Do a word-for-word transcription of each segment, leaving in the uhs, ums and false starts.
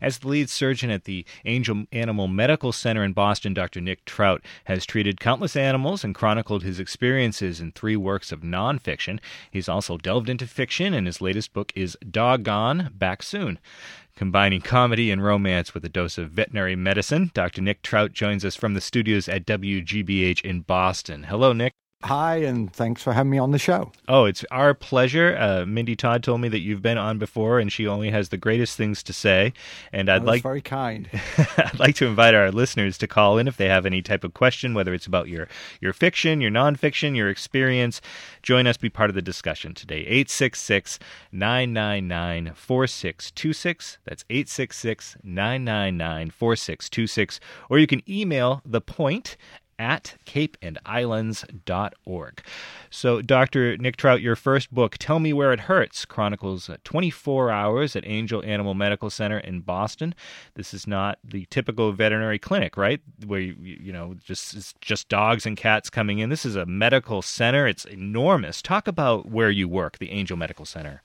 As the lead surgeon at the Angel Animal Medical Center in Boston, Doctor Nick Trout has treated countless animals and chronicled his experiences in three works of nonfiction. He's also delved into fiction, and his latest book is Doggone, Back Soon. Combining comedy and romance with a dose of veterinary medicine, Doctor Nick Trout joins us from the studios at W G B H in Boston. Hello, Nick. Hi, and thanks for having me on the show. Oh, it's our pleasure. Uh, Mindy Todd told me that you've been on before, and she only has the greatest things to say. And I'd That's like very kind. I'd like to invite our listeners to call in if they have any type of question, whether it's about your your fiction, your nonfiction, your experience. Join us, be part of the discussion today. eight six six, nine nine nine, four six two six. That's eight six six, nine nine nine, four six two six. Or you can email The Point at cape and islands dot org. So, Doctor Nick Trout, your first book, Tell Me Where It Hurts, chronicles twenty-four hours at Angel Animal Medical Center in Boston. This is not the typical veterinary clinic, right, where, you, you know, just it's just dogs and cats coming in. This is a medical center. It's enormous. Talk about where you work, the Angel Medical Center.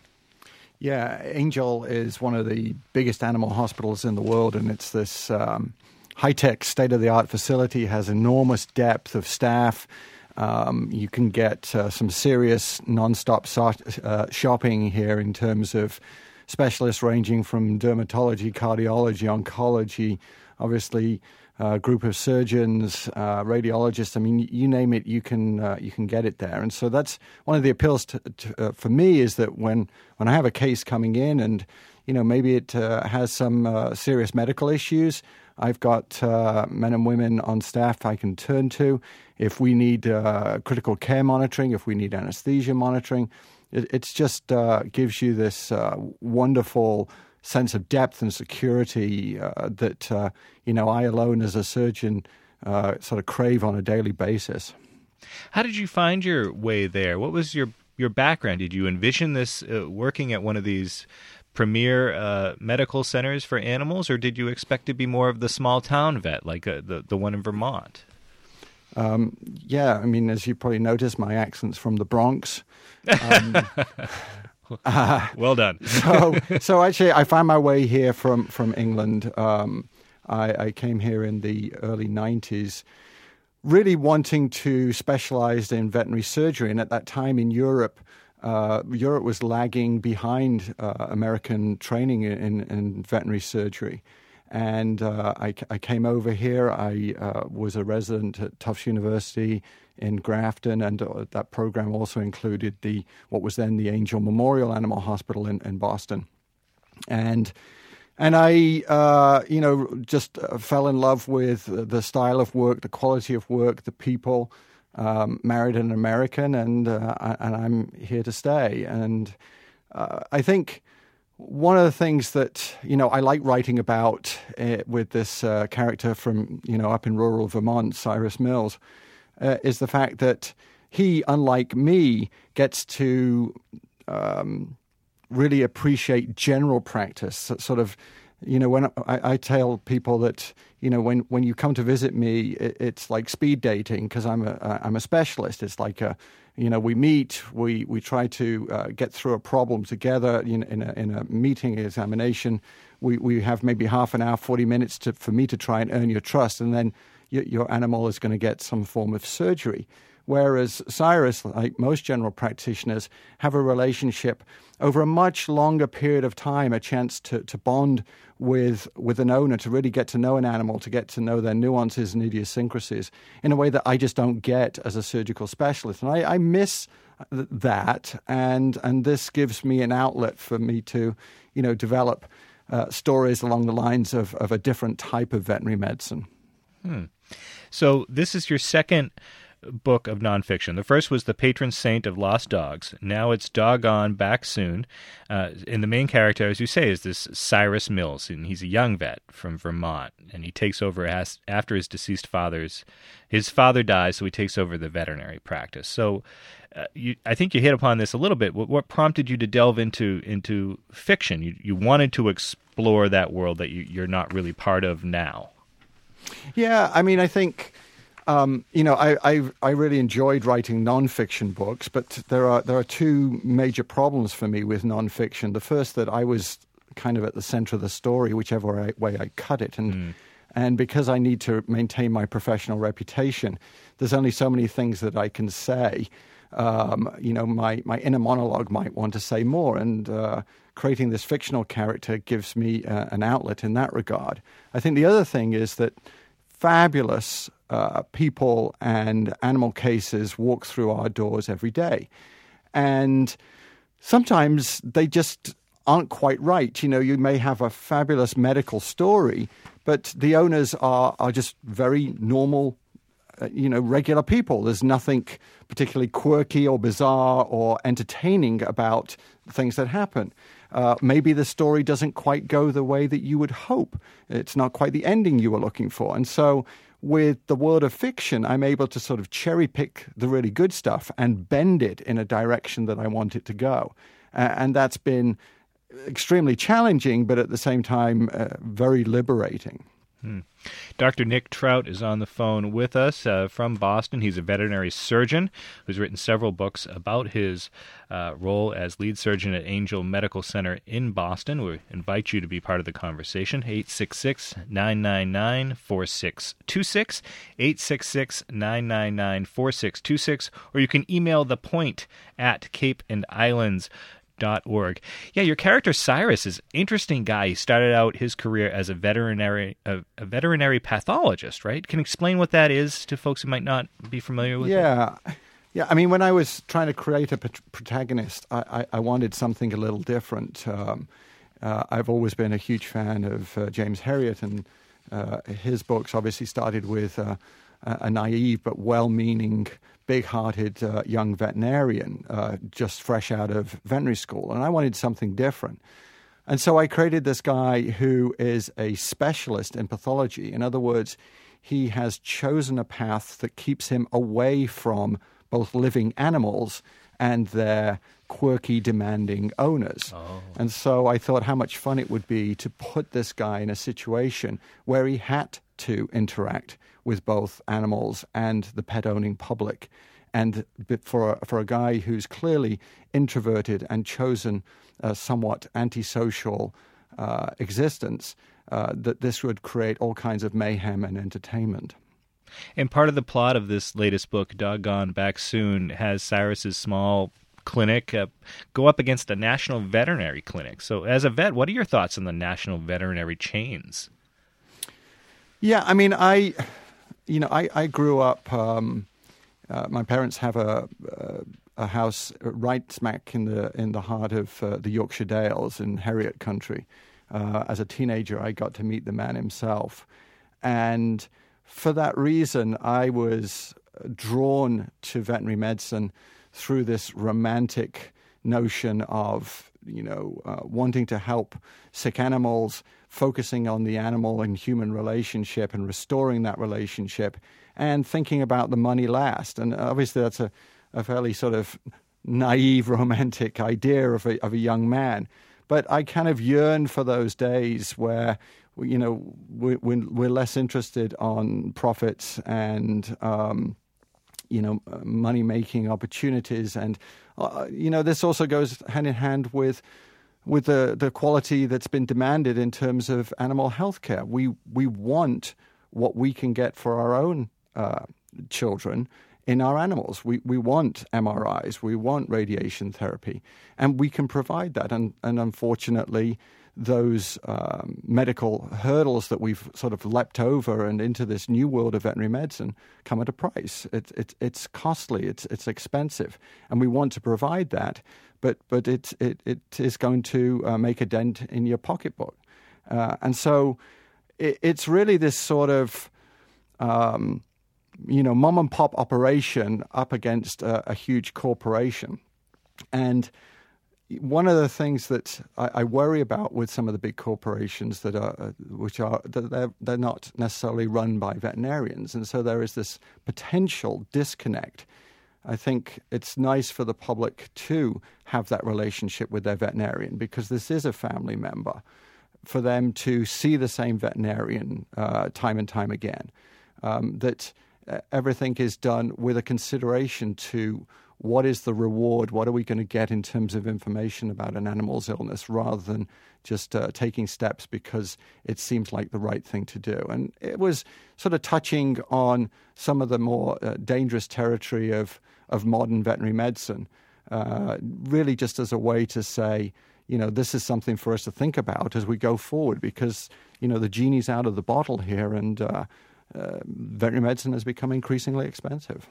Yeah, Angel is one of the biggest animal hospitals in the world, and it's this Um, high-tech, state-of-the-art facility, has enormous depth of staff. Um, you can get uh, some serious non-stop so- uh, shopping here in terms of specialists ranging from dermatology, cardiology, oncology, obviously a group of surgeons, uh, radiologists. I mean, you name it, you can uh, you can get it there. And so that's one of the appeals to, to, uh, for me is that when, when I have a case coming in and, you know, maybe it uh, has some uh, serious medical issues, I've got uh, men and women on staff I can turn to. If we need uh, critical care monitoring, if we need anesthesia monitoring, it it's just uh, gives you this uh, wonderful sense of depth and security uh, that, uh, you know, I alone as a surgeon uh, sort of crave on a daily basis. How did you find your way there? What was your, your background? Did you envision this uh, working at one of these premier uh, medical centers for animals, or did you expect to be more of the small town vet like uh, the the one in Vermont? Um, yeah, I mean, as you probably noticed, my accent's from the Bronx. Um, uh, well done. so, so actually, I found my way here from from England. Um, I, I came here in the early nineties, really wanting to specialize in veterinary surgery, and at that time in Europe. Uh, Europe was lagging behind uh, American training in, in veterinary surgery. And uh, I, I came over here. I uh, was a resident at Tufts University in Grafton, and uh, that program also included the what was then the Angel Memorial Animal Hospital in, in Boston. And and I, uh, you know, just uh, fell in love with the style of work, the quality of work, the people. Um, married an American, and uh, and I'm here to stay. And uh, I think one of the things that, you know, I like writing about uh, with this uh, character from, you know, up in rural Vermont, Cyrus Mills, uh, is the fact that he, unlike me, gets to um, really appreciate general practice, sort of. You know, when I, I tell people that, you know, when, when you come to visit me, it, it's like speed dating because I'm a I'm a specialist. It's like a, you know, we meet, we we try to uh, get through a problem together in in a, in a meeting examination. We we have maybe half an hour, forty minutes to for me to try and earn your trust, and then your, your animal is going to get some form of surgery. Whereas Cyrus, like most general practitioners, have a relationship over a much longer period of time, a chance to, to bond with with an owner, to really get to know an animal, to get to know their nuances and idiosyncrasies in a way that I just don't get as a surgical specialist. And I, I miss that, and and this gives me an outlet for me to, you know, develop uh, stories along the lines of, of a different type of veterinary medicine. Hmm. So this is your second book of nonfiction. The first was The Patron Saint of Lost Dogs. Now it's Doggone, Back Soon. Uh, and the main character, as you say, is this Cyrus Mills, and he's a young vet from Vermont, and he takes over as, after his deceased father's, his father dies, so he takes over the veterinary practice. So uh, you, I think you hit upon this a little bit. What, what prompted you to delve into into fiction? You, you wanted to explore that world that you, you're not really part of now. Yeah, I mean, I think... Um, you know, I, I I really enjoyed writing nonfiction books, but there are there are two major problems for me with nonfiction. The first, that I was kind of at the center of the story, whichever I, way I cut it. And mm. and because I need to maintain my professional reputation, there's only so many things that I can say. Um, you know, my, my inner monologue might want to say more, and uh, creating this fictional character gives me uh, an outlet in that regard. I think the other thing is that fabulous uh, people and animal cases walk through our doors every day. And sometimes they just aren't quite right. You know, you may have a fabulous medical story, but the owners are, are just very normal, uh, you know, regular people. There's nothing particularly quirky or bizarre or entertaining about things that happen. Uh, maybe the story doesn't quite go the way that you would hope. It's not quite the ending you were looking for. And so with the world of fiction, I'm able to sort of cherry pick the really good stuff and bend it in a direction that I want it to go. Uh, and that's been extremely challenging, but at the same time, uh, very liberating. Hmm. Doctor Nick Trout is on the phone with us uh, from Boston. He's a veterinary surgeon who's written several books about his uh, role as lead surgeon at Angel Medical Center in Boston. We invite you to be part of the conversation. eight six six, nine nine nine, four six two six, eight six six, nine nine nine, four six two six, or you can email the point at cape and islands dot org. Yeah, your character Cyrus is an interesting guy. He started out his career as a veterinary a, a veterinary pathologist, right? Can you explain what that is to folks who might not be familiar with yeah. it? Yeah. I mean, when I was trying to create a protagonist, I, I, I wanted something a little different. Um, uh, I've always been a huge fan of uh, James Herriot, and uh, his books obviously started with uh, a naive but well-meaning, big-hearted uh, young veterinarian uh, just fresh out of veterinary school. And I wanted something different. And so I created this guy who is a specialist in pathology. In other words, he has chosen a path that keeps him away from both living animals and their quirky, demanding owners. Oh. And so I thought how much fun it would be to put this guy in a situation where he had to interact with both animals and the pet-owning public. And for a, for a guy who's clearly introverted and chosen a somewhat antisocial uh, existence, uh, that this would create all kinds of mayhem and entertainment. And part of the plot of this latest book, Doggone Back Soon, has Cyrus's small clinic uh, go up against a national veterinary clinic. So as a vet, what are your thoughts on the national veterinary chains? Yeah, I mean, I... You know, I, I grew up, um, uh, my parents have a, a a house right smack in the in the heart of uh, the Yorkshire Dales in Herriot country. Uh, as a teenager, I got to meet the man himself. And for that reason, I was drawn to veterinary medicine through this romantic notion of, you know, uh, wanting to help sick animals, focusing on the animal and human relationship and restoring that relationship, and thinking about the money last. And obviously that's a, a fairly sort of naive, romantic idea of a, of a young man. But I kind of yearn for those days where, you know, we, we're less interested on profits and, um, you know, money-making opportunities. And, uh, you know, this also goes hand in hand with with the, the quality that's been demanded in terms of animal health care. We, we want what we can get for our own uh, children in our animals. We, we want M R Is, we want radiation therapy, and we can provide that. And, and unfortunately, those um, medical hurdles that we've sort of leapt over and into this new world of veterinary medicine come at a price. It, it, it's costly, it's, it's expensive, and we want to provide that. But but it it it is going to uh, make a dent in your pocketbook, uh, and so it, it's really this sort of um, you know mom and pop operation up against a, a huge corporation. And one of the things that I, I worry about with some of the big corporations that are uh, which are that they're they're not necessarily run by veterinarians, and so there is this potential disconnect. I think it's nice for the public to have that relationship with their veterinarian, because this is a family member, for them to see the same veterinarian uh, time and time again, um, that everything is done with a consideration to what is the reward? What are we going to get in terms of information about an animal's illness, rather than just uh, taking steps because it seems like the right thing to do. And it was sort of touching on some of the more uh, dangerous territory of, of modern veterinary medicine, uh, really just as a way to say, you know, this is something for us to think about as we go forward, because, you know, the genie's out of the bottle here, and uh, uh, veterinary medicine has become increasingly expensive.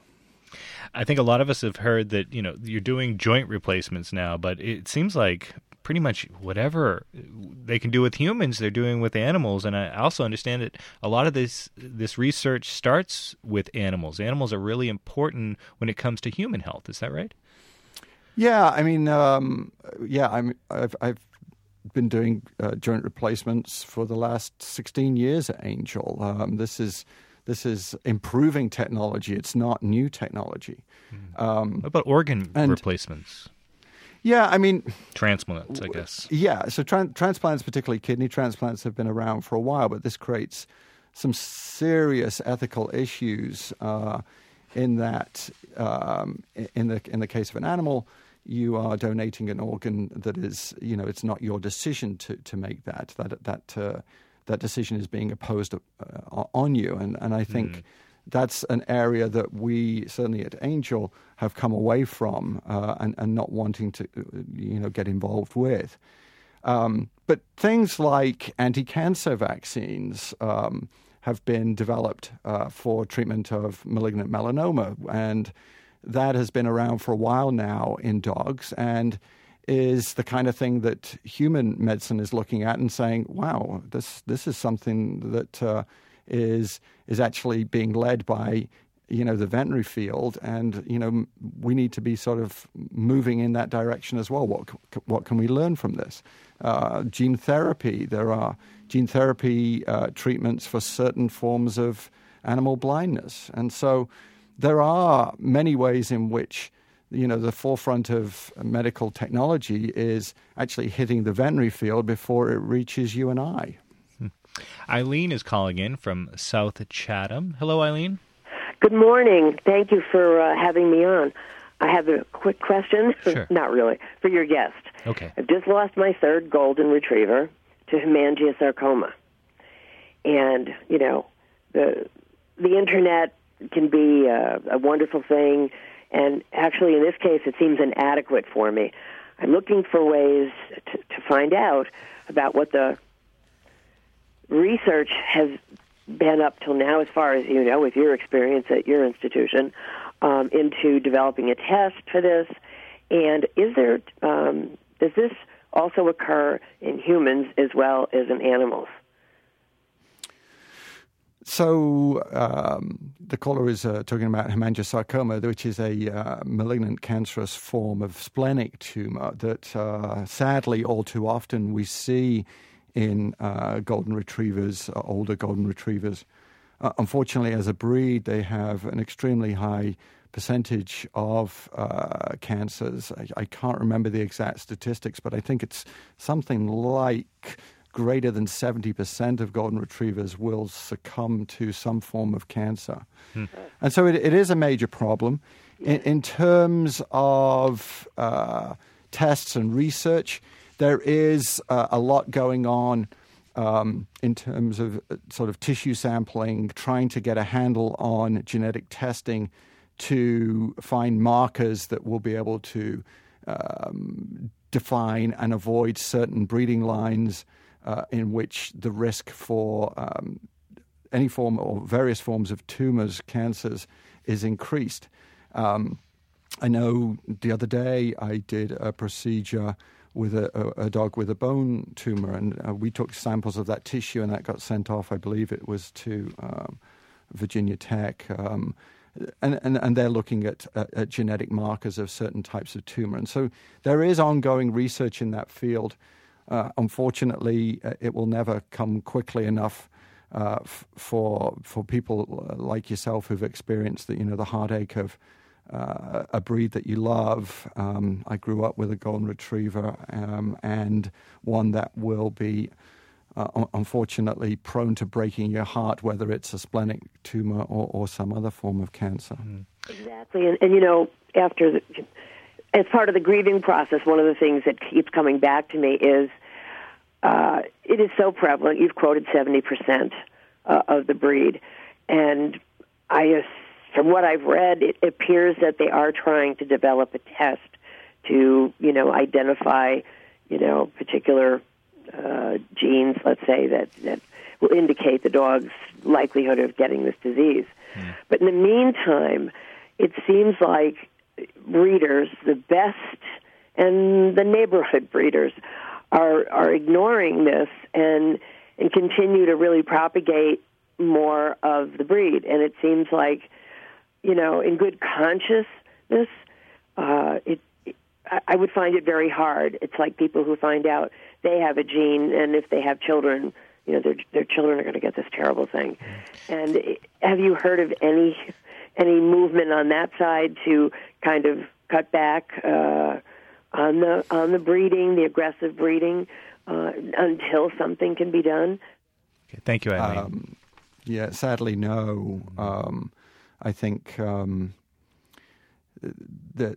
I think a lot of us have heard that, you know, you're doing joint replacements now, but it seems like pretty much whatever they can do with humans, they're doing with animals. And I also understand that a lot of this this research starts with animals. Animals are really important when it comes to human health. Is that right? Yeah, I mean, um, yeah, I'm, I've, I've been doing uh, joint replacements for the last sixteen years at Angel. Um, this is this is improving technology. It's not new technology. Mm. Um, what about organ and, replacements? Yeah, I mean... Transplants, I guess. Yeah, so tra- transplants, particularly kidney transplants, have been around for a while, but this creates some serious ethical issues uh, in that, um, in the in the case of an animal, you are donating an organ that is, you know, it's not your decision to, to make that. That that uh, that decision is being imposed uh, on you, and and I think. Mm. That's an area that we, certainly at Angel, have come away from uh, and, and not wanting to, you know, get involved with. Um, but things like anti-cancer vaccines um, have been developed uh, for treatment of malignant melanoma, and that has been around for a while now in dogs, and is the kind of thing that human medicine is looking at and saying, "Wow, this this is something that." Uh, is is actually being led by, you know, the veterinary field, and, you know, we need to be sort of moving in that direction as well. What what can we learn from this? Uh, gene therapy. There are gene therapy uh, treatments for certain forms of animal blindness, and so there are many ways in which, you know, the forefront of medical technology is actually hitting the veterinary field before it reaches you and I. Eileen is calling in from South Chatham. Hello, Eileen. Good morning. Thank you for uh, having me on. I have a quick question. Sure. Not really, for your guest. Okay. I've just lost my third golden retriever to hemangiosarcoma. And, you know, the the Internet can be a, a wonderful thing, and actually in this case it seems inadequate for me. I'm looking for ways to, to find out about what the research has been up till now, as far as you know, with your experience at your institution, um, into developing a test for this. And is there um, does this also occur in humans as well as in animals? So um, the caller is uh, talking about hemangiosarcoma, which is a uh, malignant cancerous form of splenic tumor that uh, sadly all too often we see in uh, golden retrievers, uh, older golden retrievers. Uh, unfortunately, as a breed, they have an extremely high percentage of uh, cancers. I, I can't remember the exact statistics, but I think it's something like greater than seventy percent of golden retrievers will succumb to some form of cancer. Hmm. And so it, it is a major problem. In, in terms of uh, tests and research, there is uh, a lot going on um, in terms of uh, sort of tissue sampling, trying to get a handle on genetic testing to find markers that will be able to um, define and avoid certain breeding lines uh, in which the risk for um, any form or various forms of tumors, cancers, is increased. Um, I know the other day I did a procedure with a, a, a dog with a bone tumor, and uh, we took samples of that tissue, and that got sent off, I believe it was to um, Virginia Tech, um, and, and, and they're looking at, at, at genetic markers of certain types of tumor. And so there is ongoing research in that field. Uh, unfortunately, uh, it will never come quickly enough uh, f- for for people like yourself who've experienced the, you know, the heartache of Uh, a breed that you love. Um, I grew up with a golden retriever um, and one that will be uh, unfortunately prone to breaking your heart, whether it's a splenic tumor or, or some other form of cancer. Mm. Exactly. And, and, you know, after the, as part of the grieving process, one of the things that keeps coming back to me is uh, it is so prevalent. You've quoted seventy percent uh, of the breed. And I, from what I've read, it appears that they are trying to develop a test to, you know, identify, you know, particular uh, genes, let's say, that, that will indicate the dog's likelihood of getting this disease. Mm. But in the meantime, it seems like breeders, the best and the neighborhood breeders, are are ignoring this and and continue to really propagate more of the breed. And it seems like, you know, in good consciousness, uh, it, it I would find it very hard. It's like people who find out they have a gene, and if they have children, you know, their their children are going to get this terrible thing. And have you heard of any any movement on that side to kind of cut back uh, on the on the breeding, the aggressive breeding, uh, until something can be done? Okay, thank you, Eileen. Um, yeah, sadly, no. Um, I think um, that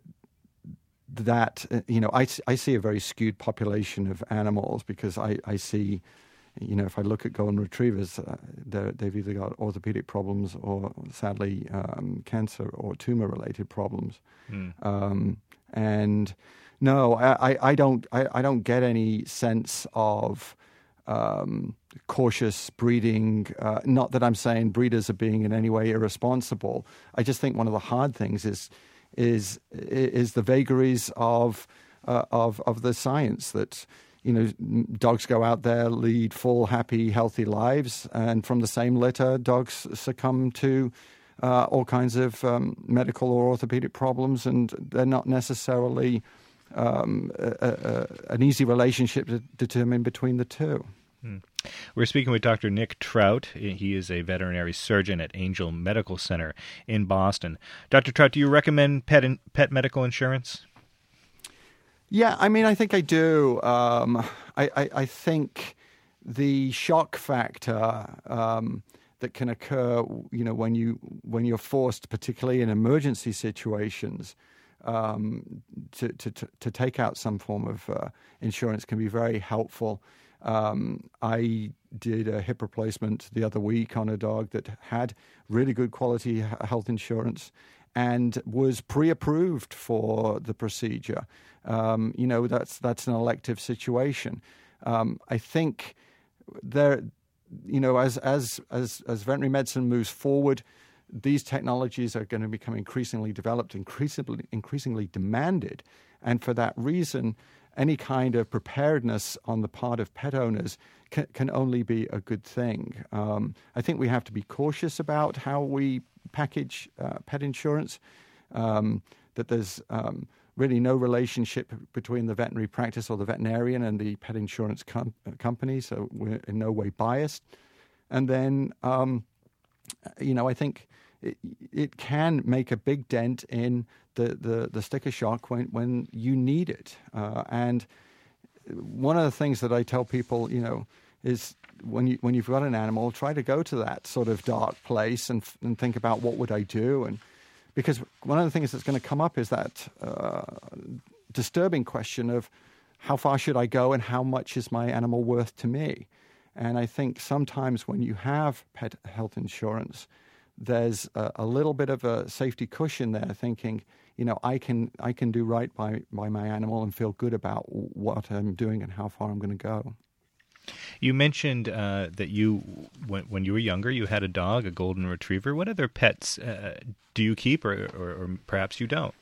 that you know, I, I see a very skewed population of animals because I, I see. You know, if I look at golden retrievers, uh, they've either got orthopedic problems or, sadly, um, cancer or tumor-related problems. Mm. Um, and no, I, I don't. I, I don't get any sense of um, cautious breeding. Uh, not that I'm saying breeders are being in any way irresponsible. I just think one of the hard things is is is the vagaries of uh, of of the science that. You know, dogs go out there, lead full, happy, healthy lives, and from the same litter, dogs succumb to uh, all kinds of um, medical or orthopedic problems, and they're not necessarily um, a, a, an easy relationship to determine between the two. Hmm. We're speaking with Doctor Nick Trout. He is a veterinary surgeon at Angel Medical Center in Boston. Doctor Trout, do you recommend pet in, pet medical insurance? Yeah, I mean, I think I do. Um, I, I, I think the shock factor um, that can occur, you know, when you when you're forced, particularly in emergency situations, um, to, to to take out some form of uh, insurance can be very helpful. Um, I did a hip replacement the other week on a dog that had really good quality health insurance and was pre-approved for the procedure. Um, you know, that's that's an elective situation. Um, I think there, you know, as as as as veterinary medicine moves forward, these technologies are going to become increasingly developed, increasingly increasingly demanded, and for that reason, any kind of preparedness on the part of pet owners can, can only be a good thing. Um, I think we have to be cautious about how we package uh, pet insurance, um, that there's um, really no relationship between the veterinary practice or the veterinarian and the pet insurance com- company, so we're in no way biased. And then, um, you know, I think it, it can make a big dent in the, the, the sticker shock when, when you need it. Uh, and one of the things that I tell people, you know, is when you when you've got an animal, try to go to that sort of dark place and and think about what would I do, and because one of the things that's going to come up is that uh, disturbing question of how far should I go and how much is my animal worth to me, and I think sometimes when you have pet health insurance, there's a, a little bit of a safety cushion there, thinking, you know, I can I can do right by by my animal and feel good about what I'm doing and how far I'm going to go. You mentioned uh, that you, when, when you were younger, you had a dog, a golden retriever. What other pets uh, do you keep, or, or, or perhaps you don't?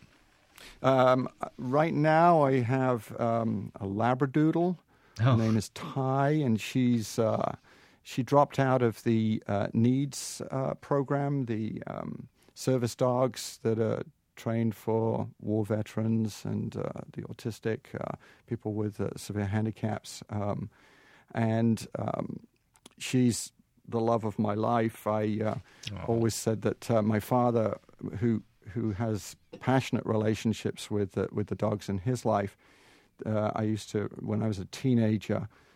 Um, right now, I have um, a Labradoodle. Oh. Her name is Ty, and she's uh, she dropped out of the uh, NEEDS uh, program, the um, service dogs that are trained for war veterans and uh, the autistic, uh, people with uh, severe handicaps. Um, And um, she's the love of my life. I uh, always said that uh, my father, who who has passionate relationships with uh, with the dogs in his life, uh, I used to, when I was a teenager,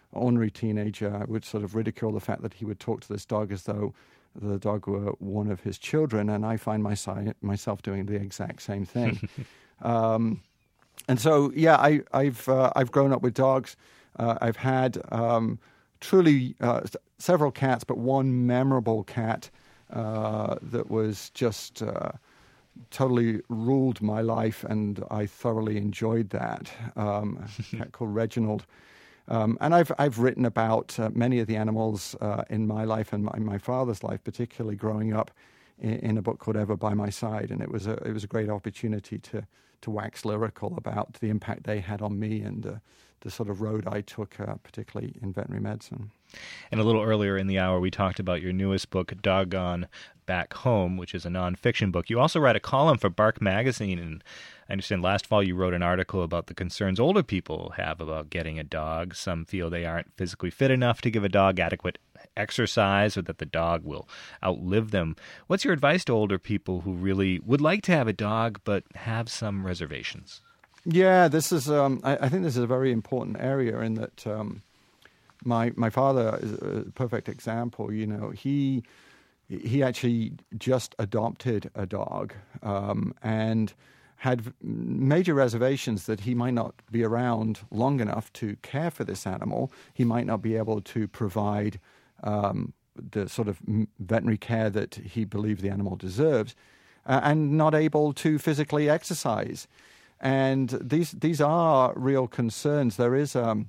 ornery teenager, I would sort of ridicule the fact that he would talk to this dog as though the dog were one of his children, and I find my, myself doing the exact same thing. um, and so, yeah, I, I've uh, I've grown up with dogs. Uh, I've had um, truly uh, several cats, but one memorable cat uh, that was just uh, totally ruled my life, and I thoroughly enjoyed that. Um, a cat called Reginald. Um, and I've I've written about uh, many of the animals uh, in my life and my, my father's life, particularly growing up, in, in a book called Ever by My Side, and it was a it was a great opportunity to to wax lyrical about the impact they had on me and uh, the sort of road I took, uh, particularly in veterinary medicine. And a little earlier in the hour, we talked about your newest book, Doggone Back Home, which is a nonfiction book. You also write a column for Bark Magazine, and I understand last fall you wrote an article about the concerns older people have about getting a dog. Some feel they aren't physically fit enough to give a dog adequate exercise, or that the dog will outlive them. What's your advice to older people who really would like to have a dog but have some reservations? Yeah, this is. Um, I, I think this is a very important area in that um, my my father is a perfect example. You know, he he actually just adopted a dog um, and had major reservations that he might not be around long enough to care for this animal. He might not be able to provide um, the sort of veterinary care that he believed the animal deserves, uh, and not able to physically exercise. And these these are real concerns. There is um,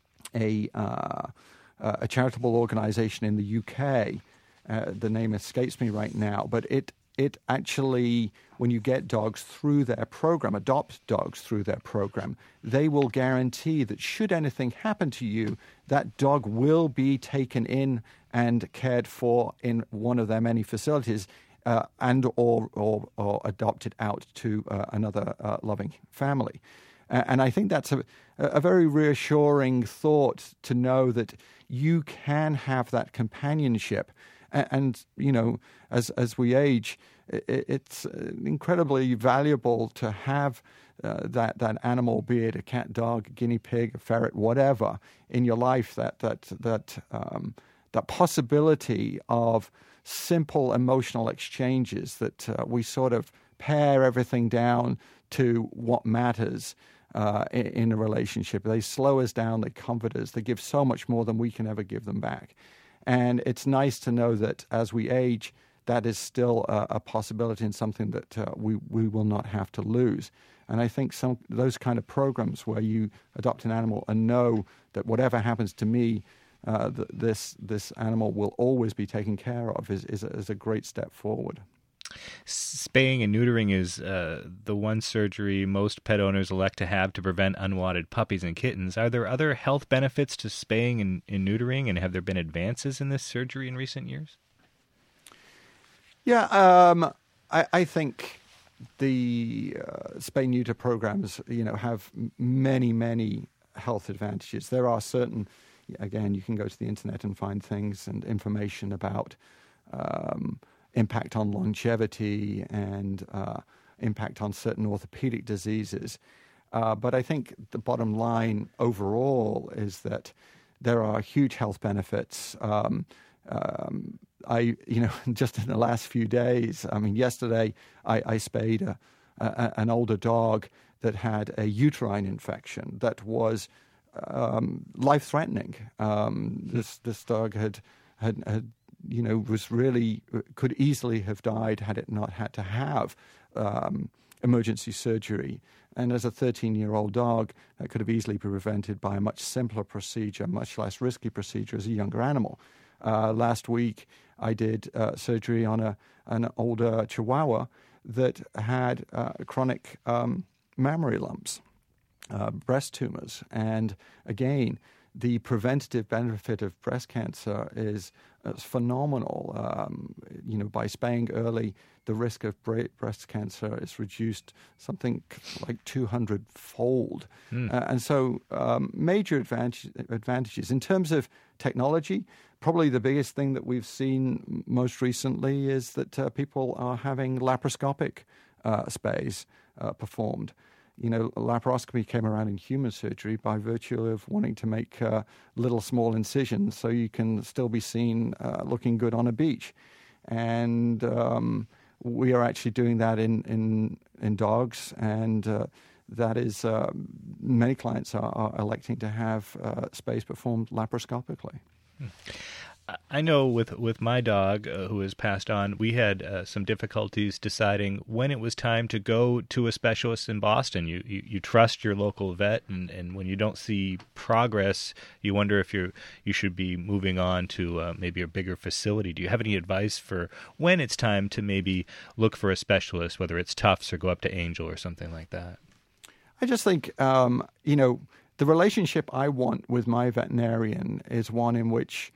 a uh, a charitable organization in the U K. Uh, the name escapes me right now, but it it actually, when you get dogs through their program, adopt dogs through their program, they will guarantee that should anything happen to you, that dog will be taken in and cared for in one of their many facilities. Uh, and or, or or adopted out to uh, another uh, loving family. Uh, and I think that's a, a very reassuring thought to know that you can have that companionship. And, and you know, as as we age, it, it's incredibly valuable to have uh, that, that animal, be it a cat, dog, guinea pig, a ferret, whatever, in your life, that, that, that, um, that possibility of simple emotional exchanges that uh, we sort of pare everything down to what matters uh, in, in a relationship. They slow us down, they comfort us, they give so much more than we can ever give them back. And it's nice to know that as we age, that is still a, a possibility and something that uh, we, we will not have to lose. And I think some those kind of programs where you adopt an animal and know that whatever happens to me, Uh, th- this this animal will always be taken care of is is a, is a great step forward. Spaying and neutering is uh, the one surgery most pet owners elect to have to prevent unwanted puppies and kittens. Are there other health benefits to spaying and, and neutering, and have there been advances in this surgery in recent years? Yeah, um, I, I think the uh, spay-neuter programs, you know, have many, many health advantages. There are certain... Again, you can go to the internet and find things and information about um, impact on longevity and uh, impact on certain orthopedic diseases. Uh, but I think the bottom line overall is that there are huge health benefits. Um, um, I, you know, just in the last few days, I mean, yesterday I, I spayed a, a, an older dog that had a uterine infection that was Um, life-threatening. Um, this this dog had, had had you know was really could easily have died had it not had to have um, emergency surgery. And as a thirteen-year-old dog, that could have easily been prevented by a much simpler procedure, much less risky procedure as a younger animal. Uh, last week, I did uh, surgery on a an older Chihuahua that had uh, chronic um, mammary lumps. Uh, breast tumors. And again, the preventative benefit of breast cancer is uh, phenomenal. Um, you know, by spaying early, the risk of bre- breast cancer is reduced something like two hundred fold. Mm. Uh, and so um, major advantage- advantages. In terms of technology, probably the biggest thing that we've seen most recently is that uh, people are having laparoscopic uh, spays uh, performed. you know, laparoscopy came around in human surgery by virtue of wanting to make uh, little small incisions so you can still be seen uh, looking good on a beach. And um, we are actually doing that in, in, in dogs, and uh, that is, uh, many clients are, are electing to have uh, space performed laparoscopically. Hmm. I know with with my dog uh, who has passed on, we had uh, some difficulties deciding when it was time to go to a specialist in Boston. You you, you trust your local vet, and, and when you don't see progress, you wonder if you you should be moving on to uh, maybe a bigger facility. Do you have any advice for when it's time to maybe look for a specialist, whether it's Tufts or go up to Angel or something like that? I just think, um, you know, the relationship I want with my veterinarian is one in which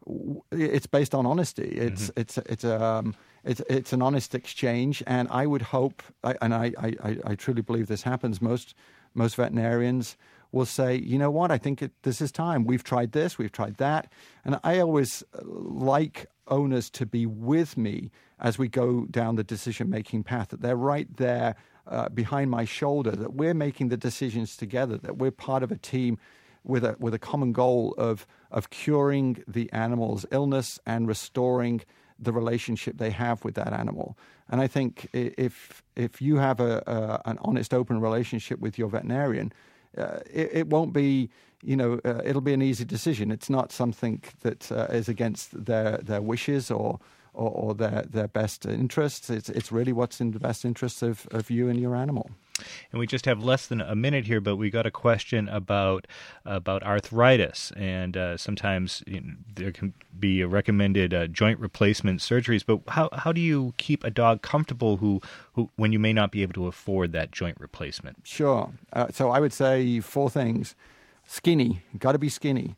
it's based on honesty. It's mm-hmm. it's it's um it's it's an honest exchange, and I would hope, and I, I, I truly believe this happens. Most most veterinarians will say, you know what, I think it, this is time. We've tried this, we've tried that, and I always like owners to be with me as we go down the decision making path. That they're right there uh, behind my shoulder. That we're making the decisions together. That we're part of a team with a with a common goal of of curing the animal's illness and restoring the relationship they have with that animal. And I think if if you have a, a an honest, open relationship with your veterinarian, uh, it, it won't be, you know, uh, it'll be an easy decision. It's not something that uh, is against their their wishes or or, or their their best interests. It's it's really what's in the best interests of, of you and your animal. And we just have less than a minute here, but we got a question about about arthritis, and uh, sometimes you know, there can be recommended uh, joint replacement surgeries. But how how do you keep a dog comfortable who, who when you may not be able to afford that joint replacement? Sure. Uh, so I would say four things: skinny, got to be skinny.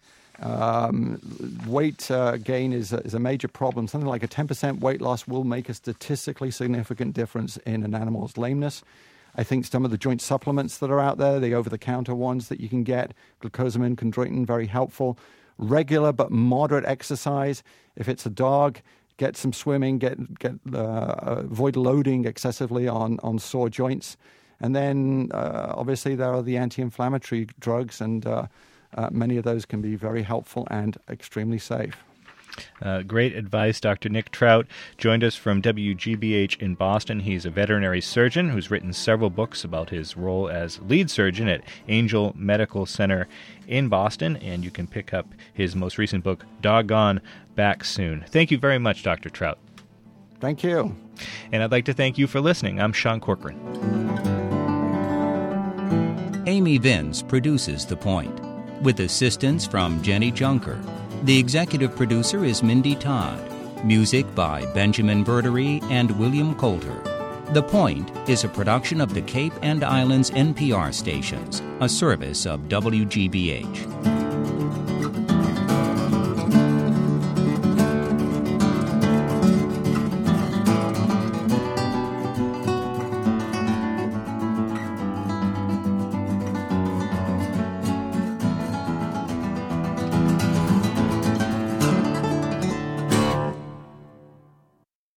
Um, weight uh, gain is a, is a major problem. Something like a ten percent weight loss will make a statistically significant difference in an animal's lameness. I think some of the joint supplements that are out there, the over-the-counter ones that you can get, glucosamine, chondroitin, very helpful. Regular but moderate exercise. If it's a dog, get some swimming, get get uh, avoid loading excessively on, on sore joints. And then, uh, obviously, there are the anti-inflammatory drugs, and uh, uh, many of those can be very helpful and extremely safe. Uh, great advice. Doctor Nick Trout joined us from W G B H in Boston. He's a veterinary surgeon who's written several books about his role as lead surgeon at Angel Medical Center in Boston, and you can pick up his most recent book, Doggone Back Soon. Thank you very much, Doctor Trout. Thank you. And I'd like to thank you for listening. I'm Sean Corcoran. Amy Vince produces The Point, with assistance from Jenny Junker. The executive producer is Mindy Todd. Music by Benjamin Verdery and William Coulter. The Point is a production of the Cape and Islands N P R stations, a service of W G B H.